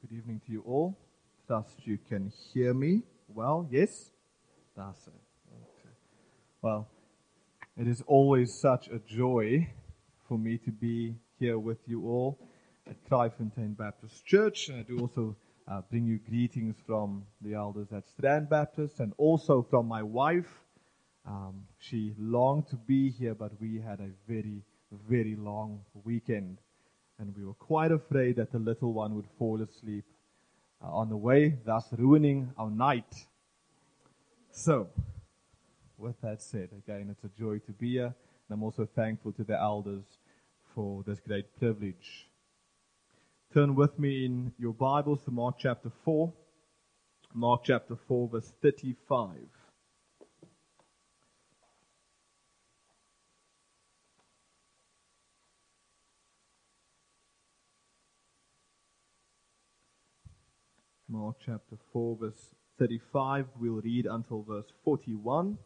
Good evening to you all. Trust you can hear me well. Yes? That's it. Okay. Well, it is always such a joy for me to be here with you all at Kraaifontein Baptist Church. And I do also bring you greetings from the elders at Strand Baptist and also from my wife. She longed to be here, but we had a very, very long weekend. And we were quite afraid that the little one would fall asleep on the way, thus ruining our night. So, with that said, again, it's a joy to be here. And I'm also thankful to the elders for this great privilege. Turn with me in your Bibles to Mark chapter 4. Mark chapter 4, verse 35. Mark chapter 4, verse 35. We'll read until verse 41.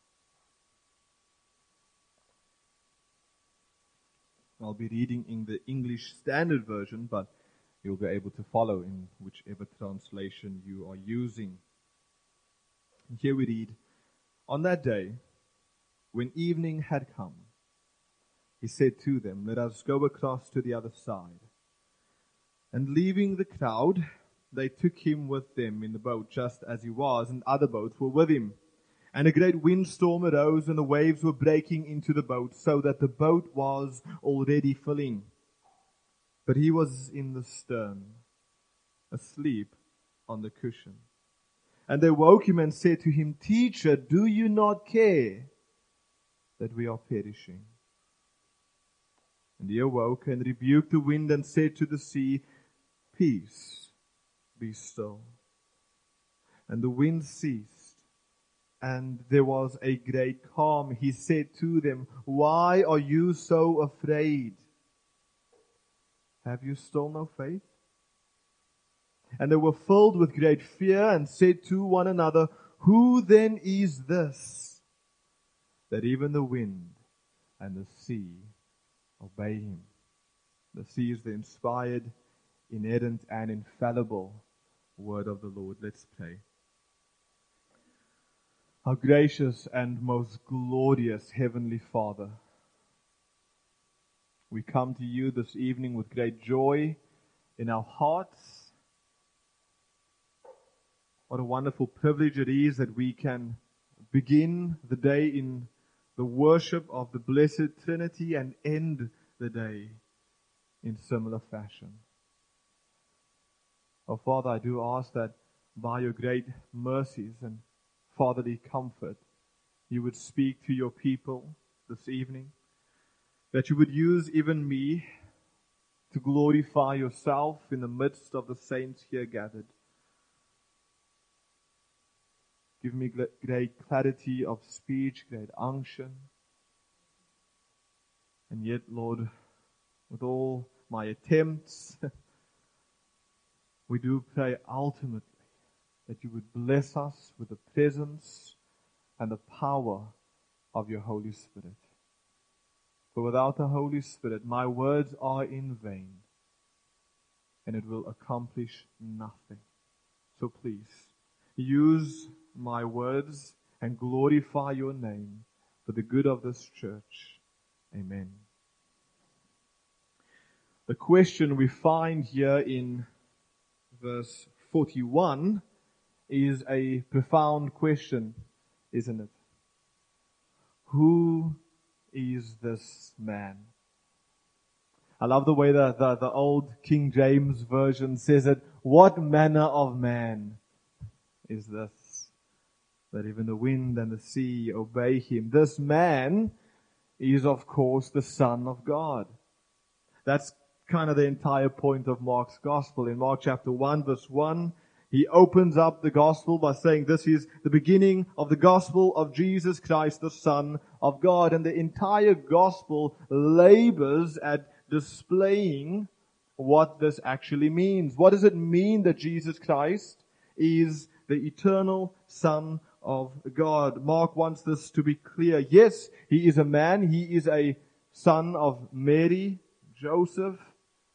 I'll be reading in the English Standard Version, but you'll be able to follow in whichever translation you are using. And here we read, "On that day, when evening had come, he said to them, 'Let us go across to the other side.' And leaving the crowd, they took him with them in the boat just as he was, and other boats were with him. And a great windstorm arose, and the waves were breaking into the boat, so that the boat was already filling. But he was in the stern, asleep on the cushion. And they woke him and said to him, 'Teacher, do you not care that we are perishing?' And he awoke and rebuked the wind and said to the sea, 'Peace, be still.' And the wind ceased, and there was a great calm. He said to them, 'Why are you so afraid? Have you still no faith?' And they were filled with great fear and said to one another, 'Who then is this, that even the wind and the sea obey him?'" The sea is the inspired, inerrant, and infallible word of the Lord. Let's pray. Our gracious and most glorious Heavenly Father, we come to you this evening with great joy in our hearts. What a wonderful privilege it is that we can begin the day in the worship of the Blessed Trinity and end the day in similar fashion. Oh, Father, I do ask that by your great mercies and fatherly comfort, you would speak to your people this evening, that you would use even me to glorify yourself in the midst of the saints here gathered. Give me great clarity of speech, great unction. And yet, Lord, with all my attempts, we do pray ultimately that you would bless us with the presence and the power of your Holy Spirit. For without the Holy Spirit, my words are in vain, and it will accomplish nothing. So please, use my words and glorify your name for the good of this church. Amen. The question we find here in verse 41 is a profound question, isn't it? Who is this man? I love the way the old King James Version says it. What manner of man is this, that even the wind and the sea obey him? This man is, of course, the Son of God. That's kind of the entire point of Mark's gospel. In Mark chapter 1, verse 1, he opens up the gospel by saying this is the beginning of the gospel of Jesus Christ, the Son of God. And the entire gospel labors at displaying what this actually means. What does it mean that Jesus Christ is the eternal Son of God? Mark wants this to be clear. Yes, he is a man. He is a son of Mary, Joseph,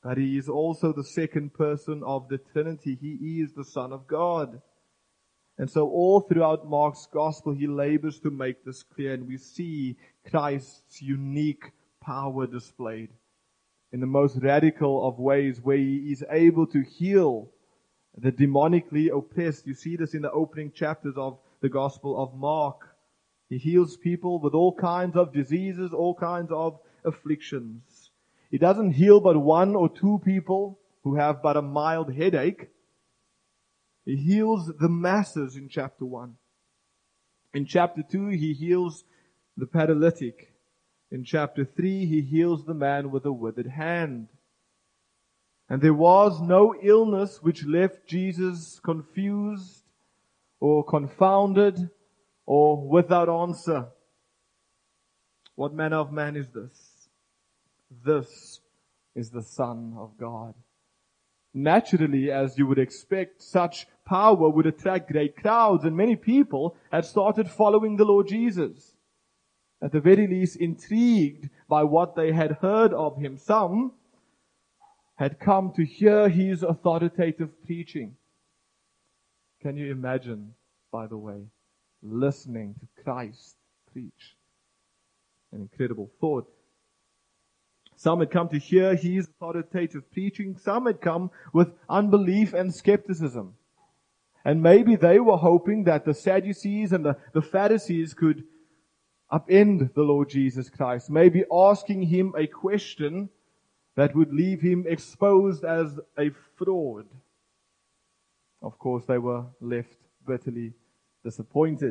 but He is also the second person of the Trinity. He is the Son of God. And so all throughout Mark's Gospel, he labors to make this clear, and we see Christ's unique power displayed in the most radical of ways, where He is able to heal the demonically oppressed. You see this in the opening chapters of the Gospel of Mark. He heals people with all kinds of diseases, all kinds of afflictions. He doesn't heal but one or two people who have but a mild headache. He heals the masses in chapter 1. In chapter 2, He heals the paralytic. In chapter 3, He heals the man with a withered hand. And there was no illness which left Jesus confused or confounded or without answer. What manner of man is this? This is the Son of God. Naturally, as you would expect, such power would attract great crowds, and many people had started following the Lord Jesus. At the very least, intrigued by what they had heard of Him. Some had come to hear His authoritative preaching. Can you imagine, by the way, listening to Christ preach? An incredible thought. Some had come to hear His authoritative preaching. Some had come with unbelief and skepticism. And maybe they were hoping that the Sadducees and the Pharisees could upend the Lord Jesus Christ. Maybe asking Him a question that would leave Him exposed as a fraud. Of course, they were left bitterly disappointed.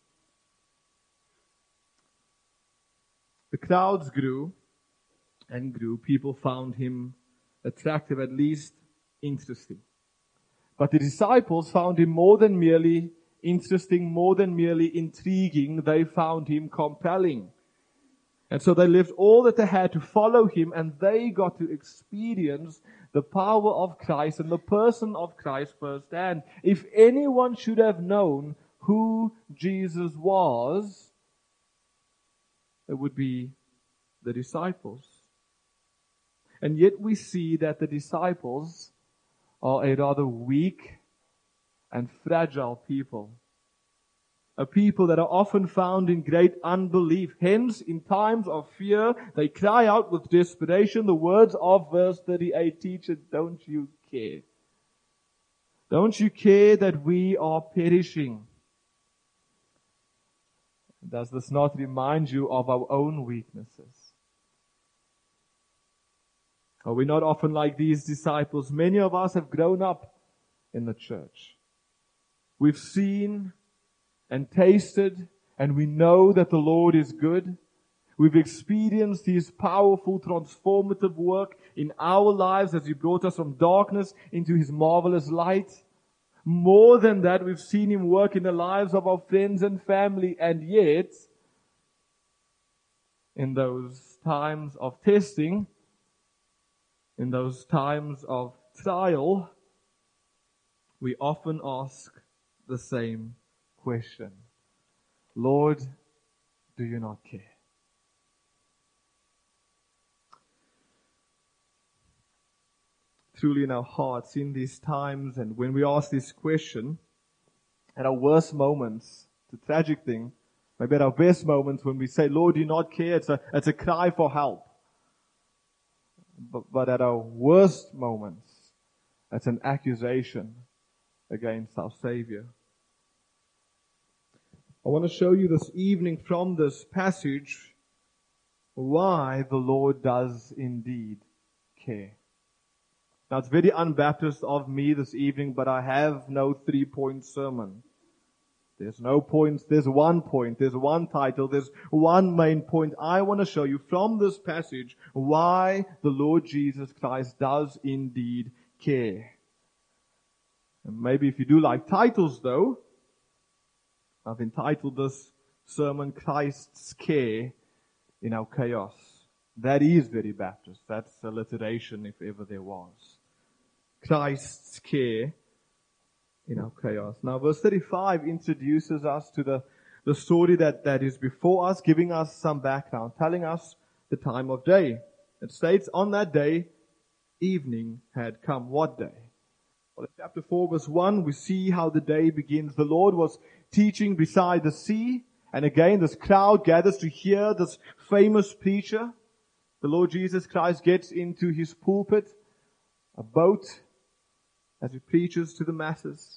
The crowds grew and grew. People found Him attractive, at least interesting. But the disciples found Him more than merely interesting, more than merely intriguing. They found Him compelling. And so they left all that they had to follow Him, and they got to experience the power of Christ and the person of Christ firsthand. If anyone should have known who Jesus was, it would be the disciples. And yet we see that the disciples are a rather weak and fragile people. A people that are often found in great unbelief. Hence, in times of fear, they cry out with desperation the words of verse 38, "Teacher, don't you care? Don't you care that we are perishing?" Does this not remind you of our own weaknesses? Are we not often like these disciples? Many of us have grown up in the church. We've seen and tasted, and we know that the Lord is good. We've experienced His powerful, transformative work in our lives as He brought us from darkness into His marvelous light. More than that, we've seen Him work in the lives of our friends and family, and yet, in those times of testing, in those times of trial, we often ask the same question. Lord, do you not care? Truly in our hearts, in these times, and when we ask this question, at our worst moments, it's a tragic thing, maybe at our best moments when we say, Lord, do you not care? It's a cry for help. But at our worst moments, it's an accusation against our Savior. I want to show you this evening from this passage why the Lord does indeed care. Now, it's very unbaptist of me this evening, but I have no 3-point sermon. There's no points, there's one point, there's one title, there's one main point. I want to show you from this passage why the Lord Jesus Christ does indeed care. And maybe if you do like titles though, I've entitled this sermon, Christ's Care in Our Chaos. That is very Baptist. That's alliteration if ever there was. Christ's care in our chaos. Now verse 35 introduces us to the story that is before us, giving us some background, telling us the time of day. It states, on that day, evening had come. What day? Well, in chapter 4, verse 1, we see how the day begins. The Lord was teaching beside the sea. And again, this crowd gathers to hear this famous preacher. The Lord Jesus Christ gets into his pulpit, a boat, as he preaches to the masses.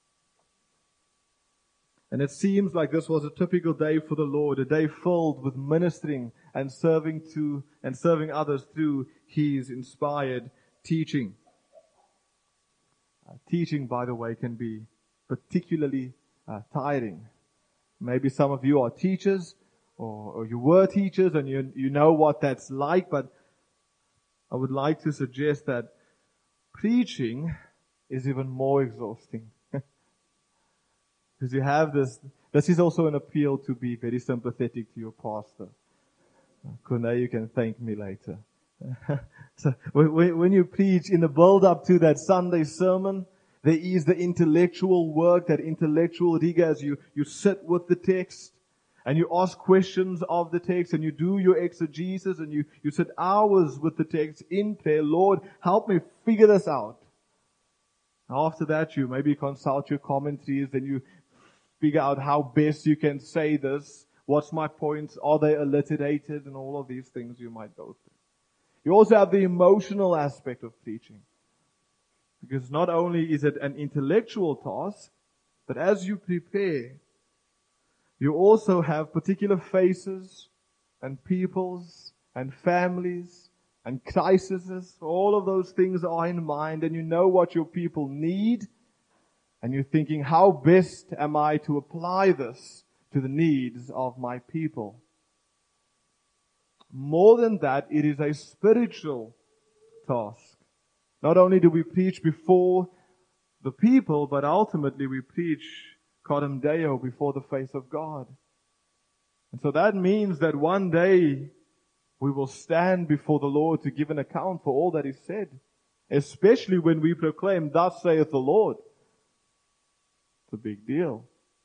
And it seems like this was a typical day for the Lord, a day filled with ministering and serving others through his inspired teaching. Teaching, by the way, can be particularly tiring. Maybe some of you are teachers, or you were teachers, and you know what that's like, but I would like to suggest that preaching is even more exhausting. Because you have this is also an appeal to be very sympathetic to your pastor. Corne, you can thank me later. So when you preach in the build-up to that Sunday sermon, there is the intellectual work, that intellectual rigor as you sit with the text and you ask questions of the text and you do your exegesis and you sit hours with the text in prayer. Lord, help me figure this out. After that, you maybe consult your commentaries, then you figure out how best you can say this. What's my points? Are they alliterated? And all of these things you might go through. You also have the emotional aspect of preaching. Because not only is it an intellectual task, but as you prepare, you also have particular faces and peoples and families and crises. All of those things are in mind, and you know what your people need. And you're thinking, how best am I to apply this to the needs of my people? More than that, it is a spiritual task. Not only do we preach before the people, but ultimately we preach coram Deo, before the face of God. And so that means that one day we will stand before the Lord to give an account for all that is said. Especially when we proclaim, thus saith the Lord. It's a big deal.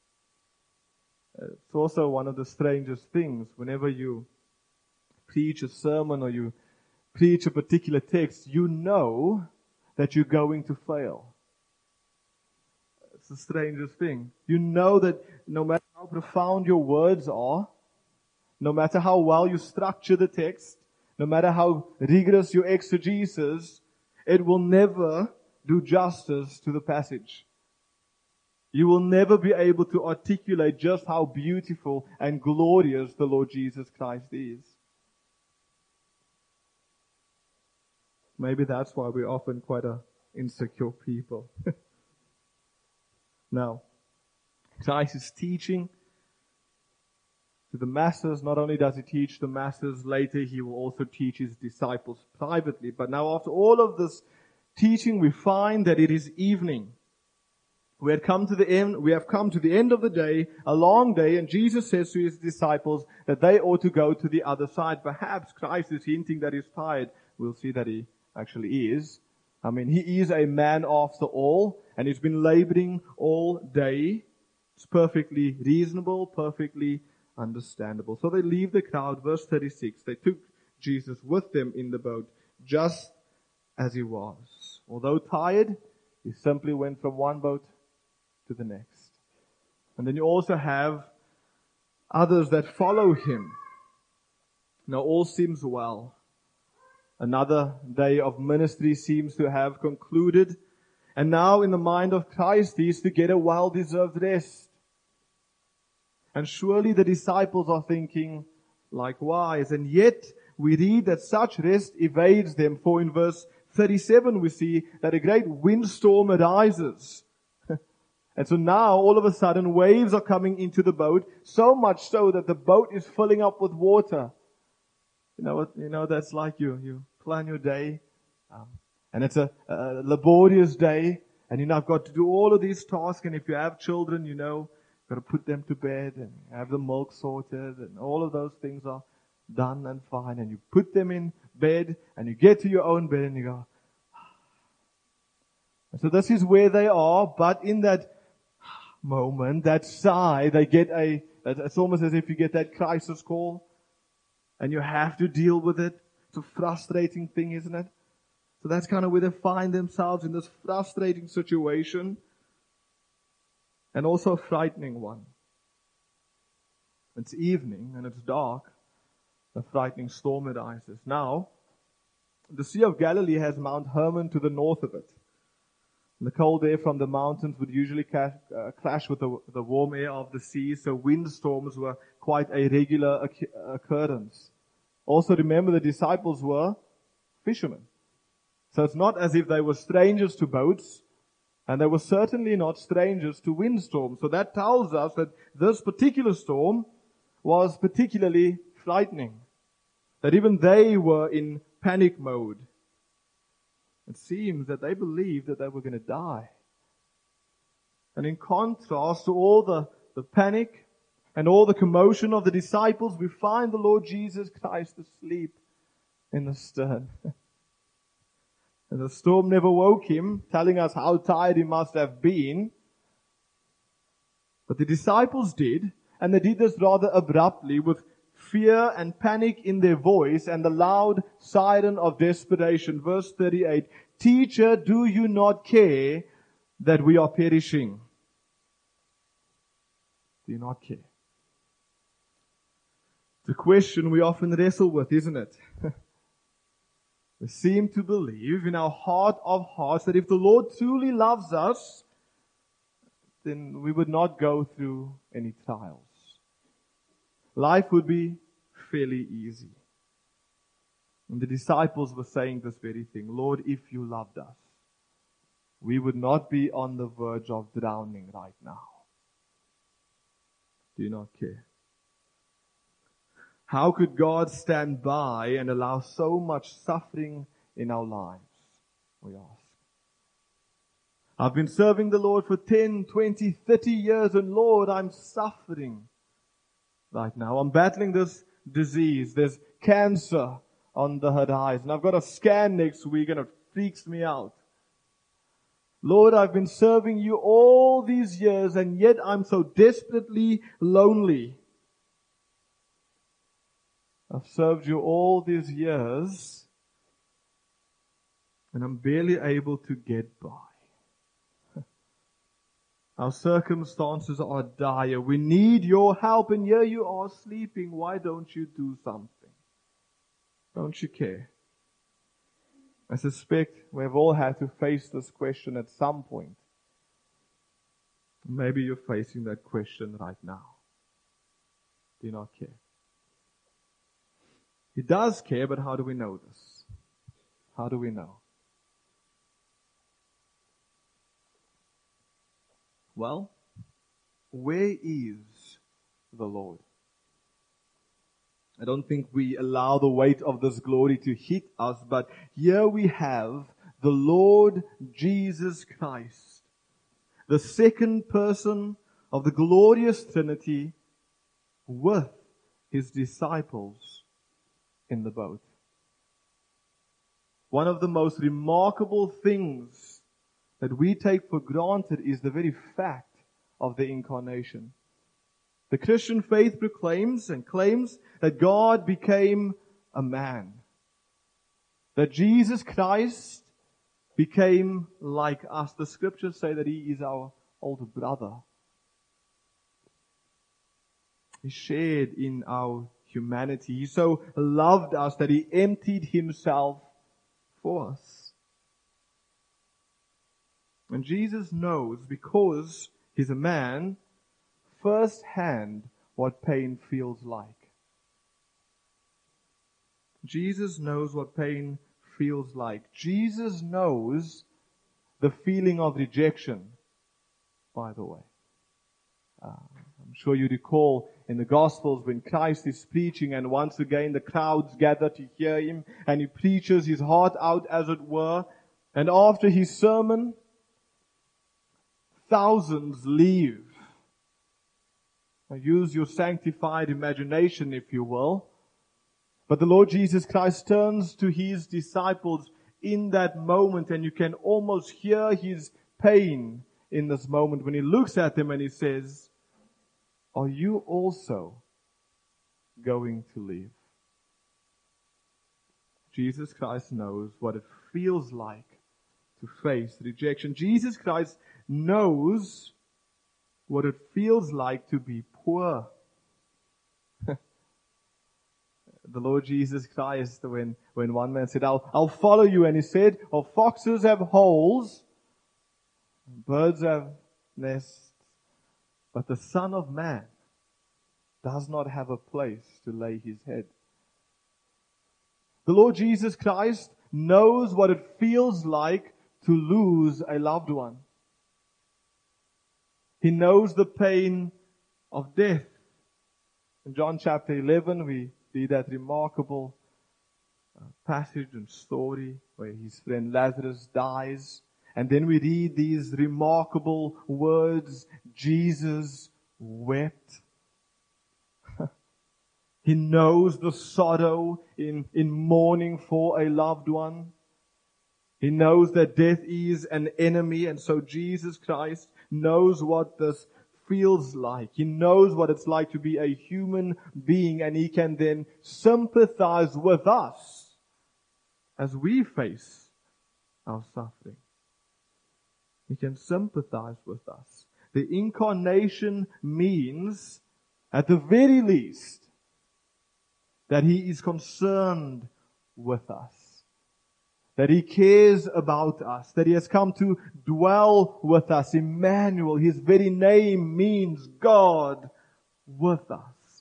It's also one of the strangest things. Whenever you preach a sermon or you preach a particular text, you know that you're going to fail. It's the strangest thing. You know that no matter how profound your words are, no matter how well you structure the text, no matter how rigorous your exegesis, it will never do justice to the passage. You will never be able to articulate just how beautiful and glorious the Lord Jesus Christ is. Maybe that's why we're often quite an insecure people. Now, Christ is teaching to the masses. Not only does he teach the masses, later he will also teach his disciples privately. But now after all of this teaching, we find that it is evening. We have come to the end of the day, a long day, and Jesus says to his disciples that they ought to go to the other side. Perhaps Christ is hinting that he's tired. We'll see that he actually is. I mean, he is a man after all, and he's been laboring all day. It's perfectly reasonable, perfectly understandable. So they leave the crowd. Verse 36, they took Jesus with them in the boat, just as he was. Although tired, he simply went from one boat to the next. And then you also have others that follow him. Now all seems well. Another day of ministry seems to have concluded. And now in the mind of Christ, he is to get a well-deserved rest. And surely the disciples are thinking likewise. And yet we read that such rest evades them. For in verse 37 we see that a great windstorm arises. And so now all of a sudden waves are coming into the boat, so much so that the boat is filling up with water. You know, that's like you plan your day, and it's a laborious day, and I've got to do all of these tasks, and if you have children, you've got to put them to bed, and have the milk sorted, and all of those things are done and fine, and you put them in bed, and you get to your own bed, and you go, and so this is where they are, but in that moment, that sigh, they get it's almost as if you get that crisis call, and you have to deal with it. It's a frustrating thing, isn't it? It's So that's kind of where they find themselves, in this frustrating situation, and also a frightening one. It's evening and it's dark. A frightening storm arises. Now, the Sea of Galilee has Mount Hermon to the north of it. The cold air from the mountains would usually clash with the warm air of the sea, so windstorms were quite a regular occurrence. Also remember, the disciples were fishermen. So it's not as if they were strangers to boats, and they were certainly not strangers to windstorms. So that tells us that this particular storm was particularly frightening. That even they were in panic mode. It seems that they believed that they were going to die. And in contrast to all the panic and all the commotion of the disciples, we find the Lord Jesus Christ asleep in the stern. And the storm never woke him, telling us how tired he must have been. But the disciples did, and they did this rather abruptly, with fear and panic in their voice and the loud siren of desperation. Verse 38, "Teacher, do you not care that we are perishing?" Do you not care? It's a question we often wrestle with, isn't it? We seem to believe in our heart of hearts that if the Lord truly loves us, then we would not go through any trials. Life would be fairly easy. And the disciples were saying this very thing. Lord, if you loved us, we would not be on the verge of drowning right now. Do you not care? How could God stand by and allow so much suffering in our lives? We ask. I've been serving the Lord for 10, 20, 30 years, and Lord, I'm suffering right now. I'm battling this disease. There's cancer on the horizon. I've got a scan next week and it freaks me out. Lord, I've been serving you all these years and yet I'm so desperately lonely. I've served you all these years and I'm barely able to get by. Our circumstances are dire. We need your help, and here you are sleeping. Why don't you do something? Don't you care? I suspect we've all had to face this question at some point. Maybe you're facing that question right now. Do you not care? He does care, but how do we know this? How do we know? Well, where is the Lord? I don't think we allow the weight of this glory to hit us, but here we have the Lord Jesus Christ, the second person of the glorious Trinity, with his disciples in the boat. One of the most remarkable things that we take for granted is the very fact of the incarnation. The Christian faith proclaims and claims that God became a man. That Jesus Christ became like us. The scriptures say that He is our older brother. He shared in our humanity. He so loved us that He emptied Himself for us. And Jesus knows, because He's a man, firsthand what pain feels like. Jesus knows what pain feels like. Jesus knows the feeling of rejection, by the way. I'm sure you recall in the Gospels when Christ is preaching and once again the crowds gather to hear Him and He preaches His heart out, as it were. And after His sermon, thousands leave. Now use your sanctified imagination, if you will. But the Lord Jesus Christ turns to His disciples in that moment, and you can almost hear His pain in this moment when He looks at them and He says, "Are you also going to leave?" Jesus Christ knows what it feels like to face rejection. Jesus Christ knows what it feels like to be poor. The Lord Jesus Christ, when one man said, I'll follow you, and he said, "Oh, foxes have holes, birds have nests, but the Son of Man does not have a place to lay his head." The Lord Jesus Christ knows what it feels like to lose a loved one. He knows the pain of death. In John chapter 11, we read that remarkable passage and story where his friend Lazarus dies. And then we read these remarkable words, Jesus wept. He knows the sorrow in mourning for a loved one. He knows that death is an enemy, and so Jesus Christ knows what this feels like. He knows what it's like to be a human being, and he can then sympathize with us as we face our suffering. He can sympathize with us. The incarnation means, at the very least, that he is concerned with us, that he cares about us, that he has come to dwell with us. Emmanuel, his very name means God with us.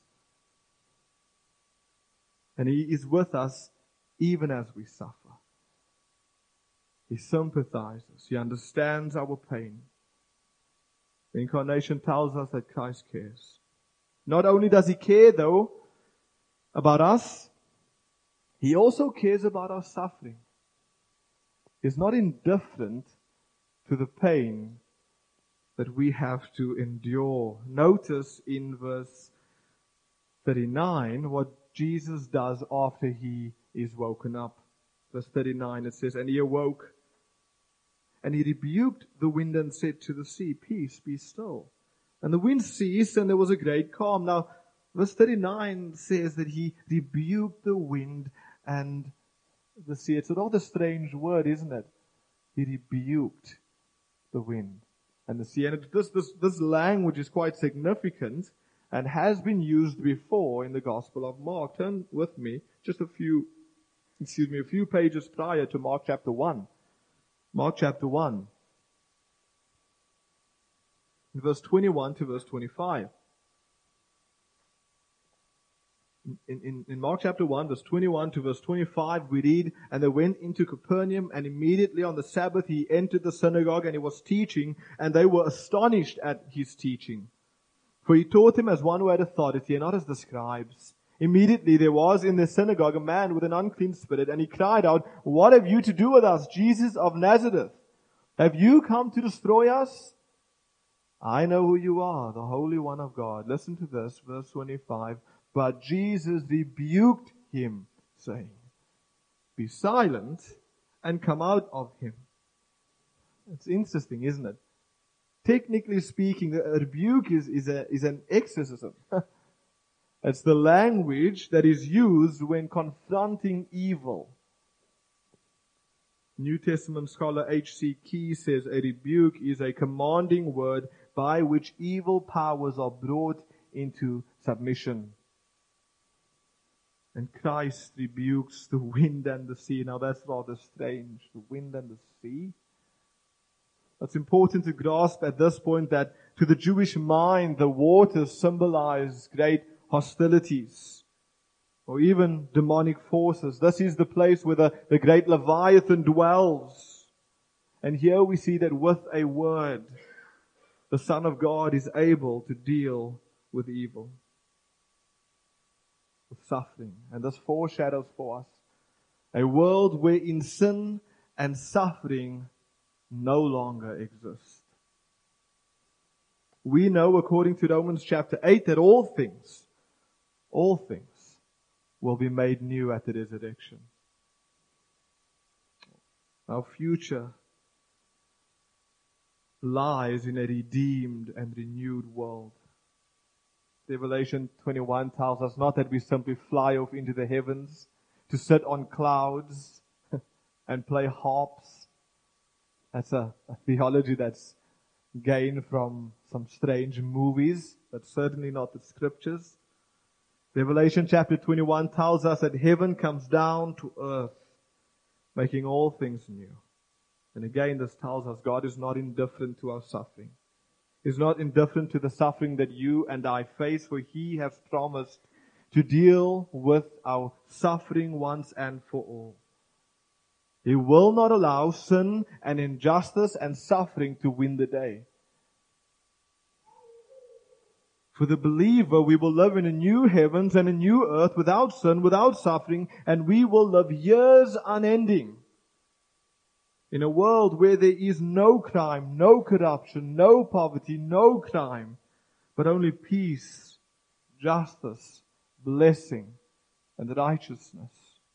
And he is with us even as we suffer. He sympathizes. He understands our pain. The incarnation tells us that Christ cares. Not only does he care, though, about us, he also cares about our suffering. He's not indifferent to the pain that we have to endure. Notice in verse 39 what Jesus does after he is woken up. Verse 39, it says, "And he awoke, and he rebuked the wind and said to the sea, 'Peace, be still.' And the wind ceased, and there was a great calm." Now, verse 39 says that he rebuked the wind and the sea. It's a rather strange word, isn't it? He rebuked the wind and the sea. And this language is quite significant and has been used before in the Gospel of Mark. Turn with me just a few pages prior to Mark chapter 1. Mark chapter 1. Verse 21 to verse 25. In Mark chapter 1, verse 21 to verse 25, we read, "And they went into Capernaum, and immediately on the Sabbath he entered the synagogue, and he was teaching, and they were astonished at his teaching. For he taught them as one who had authority, and not as the scribes. Immediately there was in the synagogue a man with an unclean spirit, and he cried out, 'What have you to do with us, Jesus of Nazareth? Have you come to destroy us? I know who you are, the Holy One of God.'" Listen to this, verse 25. "But Jesus rebuked him, saying, 'Be silent and come out of him.'" It's interesting, isn't it? Technically speaking, a rebuke is an exorcism. It's the language that is used when confronting evil. New Testament scholar H.C. Key says a rebuke is a commanding word by which evil powers are brought into submission. And Christ rebukes the wind and the sea. Now that's rather strange. The wind and the sea. It's important to grasp at this point that to the Jewish mind, the waters symbolize great hostilities or even demonic forces. This is the place where the great Leviathan dwells. And here we see that with a word, the Son of God is able to deal with evil, with suffering. And this foreshadows for us a world wherein sin and suffering no longer exist. We know, according to Romans chapter 8, that all things will be made new at the resurrection. Our future lies in a redeemed and renewed world. Revelation 21 tells us not that we simply fly off into the heavens, to sit on clouds and play harps. That's a theology that's gained from some strange movies, but certainly not the scriptures. Revelation chapter 21 tells us that heaven comes down to earth, making all things new. And again, this tells us God is not indifferent to our suffering. He's not indifferent to the suffering that you and I face, for He has promised to deal with our suffering once and for all. He will not allow sin and injustice and suffering to win the day. For the believer, we will live in a new heavens and a new earth without sin, without suffering, and we will live years unending. In a world where there is no crime, no corruption, no poverty, no crime, but only peace, justice, blessing, and righteousness.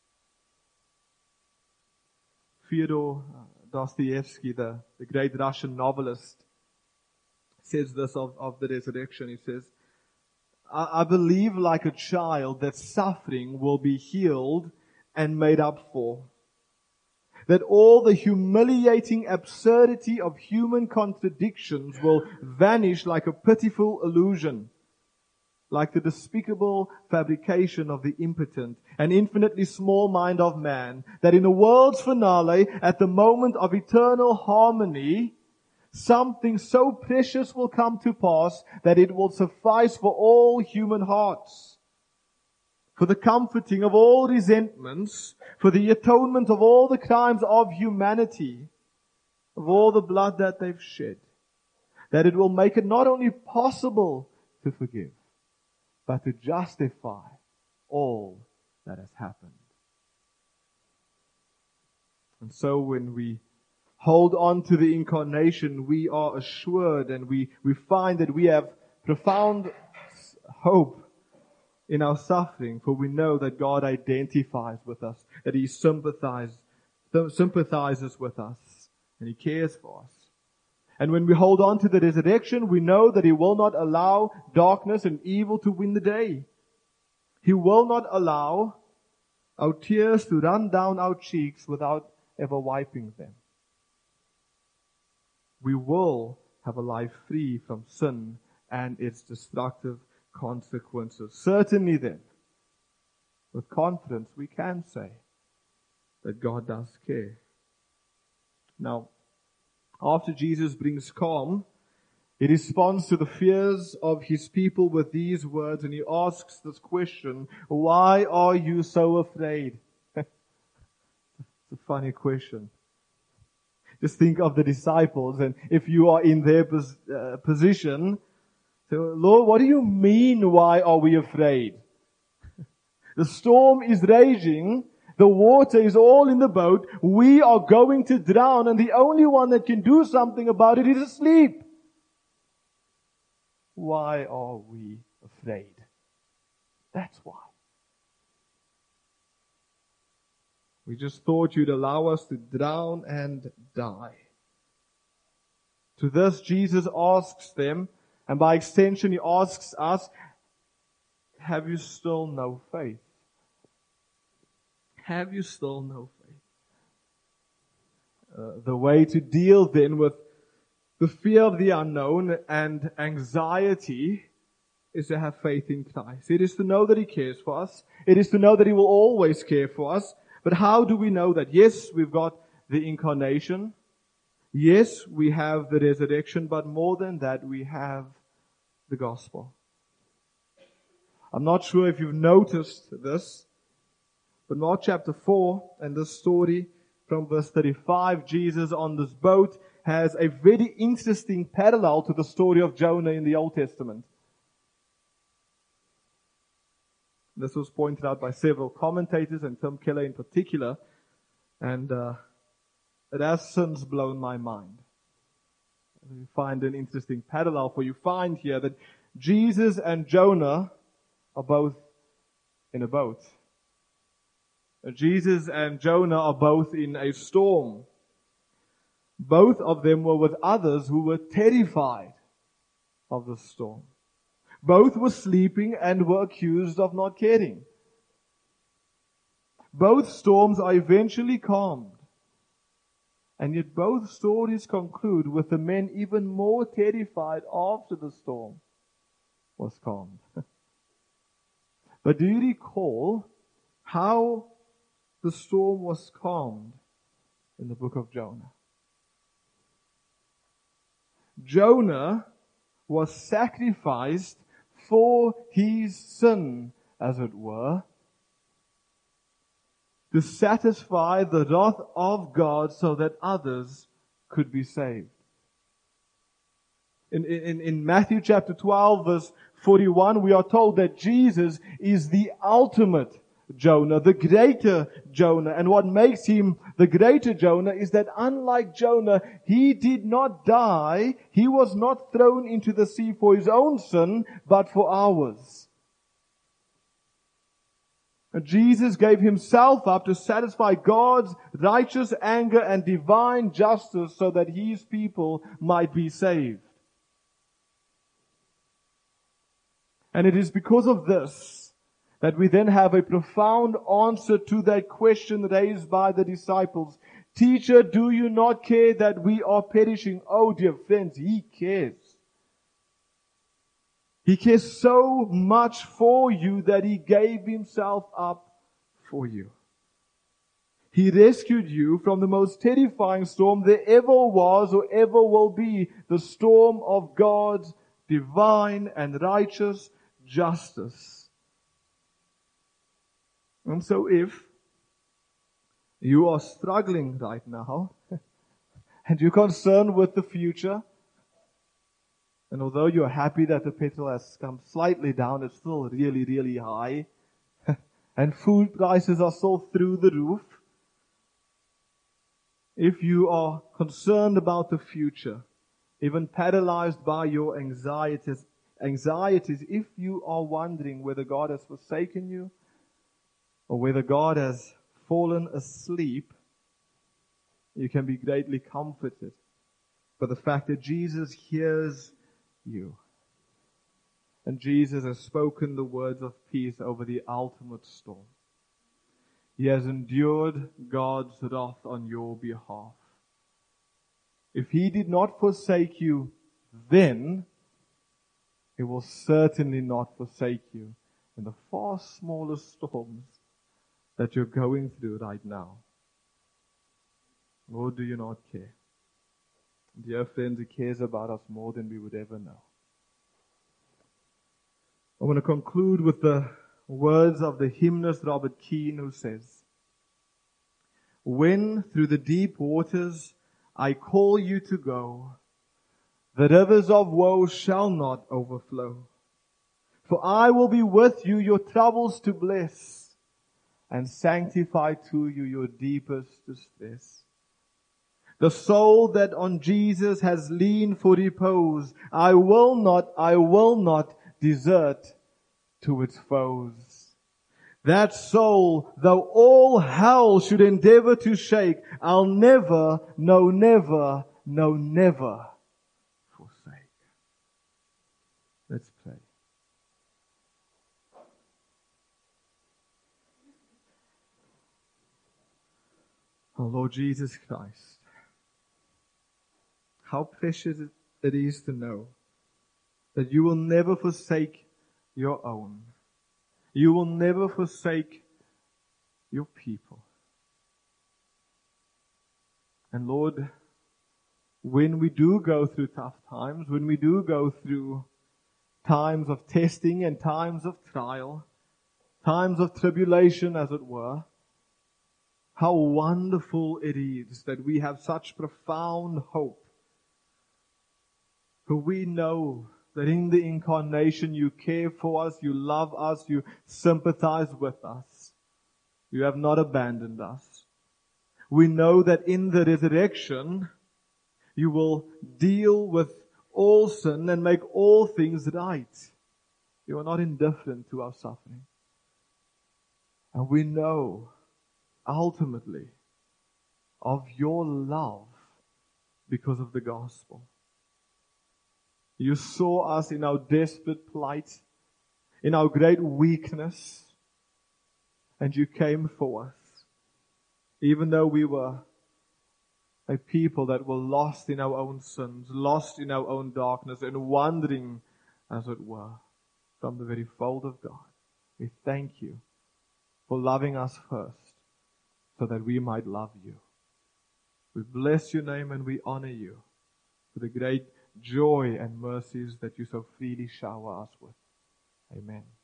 Fyodor Dostoevsky, the great Russian novelist, says this of the resurrection. He says, I believe like a child that suffering will be healed and made up for. That all the humiliating absurdity of human contradictions will vanish like a pitiful illusion, like the despicable fabrication of the impotent and infinitely small mind of man, that in the world's finale, at the moment of eternal harmony, something so precious will come to pass that it will suffice for all human hearts, for the comforting of all resentments, for the atonement of all the crimes of humanity, of all the blood that they've shed, that it will make it not only possible to forgive, but to justify all that has happened. And so when we hold on to the incarnation, we are assured and we find that we have profound hope in our suffering, for we know that God identifies with us, that He sympathizes with us, and He cares for us. And when we hold on to the resurrection, we know that He will not allow darkness and evil to win the day. He will not allow our tears to run down our cheeks without ever wiping them. We will have a life free from sin and its destructive consequences. Certainly then, with confidence, we can say that God does care. Now, after Jesus brings calm, He responds to the fears of His people with these words, and He asks this question, why are you so afraid? It's a funny question. Just think of the disciples, and if you are in their position, so, Lord, what do you mean, why are we afraid? The storm is raging, the water is all in the boat, we are going to drown, and the only one that can do something about it is asleep. Why are we afraid? That's why. We just thought you'd allow us to drown and die. To this, Jesus asks them, and by extension, He asks us, have you still no faith? Have you still no faith? The way to deal then with the fear of the unknown and anxiety is to have faith in Christ. It is to know that He cares for us. It is to know that He will always care for us. But how do we know that? Yes, we've got the incarnation. Yes, we have the resurrection, but more than that, we have the gospel. I'm not sure if you've noticed this, but Mark chapter 4 and this story from verse 35, Jesus on this boat, has a very interesting parallel to the story of Jonah in the Old Testament. This was pointed out by several commentators, and Tim Keller in particular, and it has since blown my mind. You find an interesting parallel, for you find here that Jesus and Jonah are both in a boat. Jesus and Jonah are both in a storm. Both of them were with others who were terrified of the storm. Both were sleeping and were accused of not caring. Both storms are eventually calmed. And yet both stories conclude with the men even more terrified after the storm was calmed. But do you recall how the storm was calmed in the book of Jonah? Jonah was sacrificed for his sin, as it were, to satisfy the wrath of God so that others could be saved. In Matthew chapter 12 verse 41, we are told that Jesus is the ultimate Jonah, the greater Jonah. And what makes him the greater Jonah is that unlike Jonah, he did not die. He was not thrown into the sea for his own sin, but for ours. And Jesus gave himself up to satisfy God's righteous anger and divine justice so that his people might be saved. And it is because of this that we then have a profound answer to that question raised by the disciples. Teacher, do you not care that we are perishing? Oh, dear friends, he cares. He cares so much for you that he gave himself up for you. He rescued you from the most terrifying storm there ever was or ever will be, the storm of God's divine and righteous justice. And so if you are struggling right now and you're concerned with the future, and although you're happy that the petrol has come slightly down, it's still really, really high, and food prices are still through the roof, if you are concerned about the future, even paralyzed by your anxieties, if you are wondering whether God has forsaken you, or whether God has fallen asleep, you can be greatly comforted by the fact that Jesus hears you. And Jesus has spoken the words of peace over the ultimate storm. He has endured God's wrath on your behalf. If He did not forsake you then, He will certainly not forsake you in the far smaller storms that you're going through right now. Lord, do you not care? Dear friends, He cares about us more than we would ever know. I want to conclude with the words of the hymnist Robert Keane, who says, "When through the deep waters I call you to go, the rivers of woe shall not overflow. For I will be with you your troubles to bless, and sanctify to you your deepest distress. The soul that on Jesus has leaned for repose, I will not desert to its foes. That soul, though all hell should endeavor to shake, I'll never, no never, no never forsake." Let's pray. Oh Lord Jesus Christ, how precious it is to know that you will never forsake your own. You will never forsake your people. And Lord, when we do go through tough times, when we do go through times of testing and times of trial, times of tribulation as it were, how wonderful it is that we have such profound hope. For we know that in the incarnation you care for us, you love us, you sympathize with us. You have not abandoned us. We know that in the resurrection you will deal with all sin and make all things right. You are not indifferent to our suffering. And we know ultimately of your love because of the gospel. You saw us in our desperate plight, in our great weakness, and you came for us. Even though we were a people that were lost in our own sins, lost in our own darkness, and wandering, as it were, from the very fold of God, we thank you for loving us first, so that we might love you. We bless your name and we honor you for the great joy and mercies that you so freely shower us with. Amen.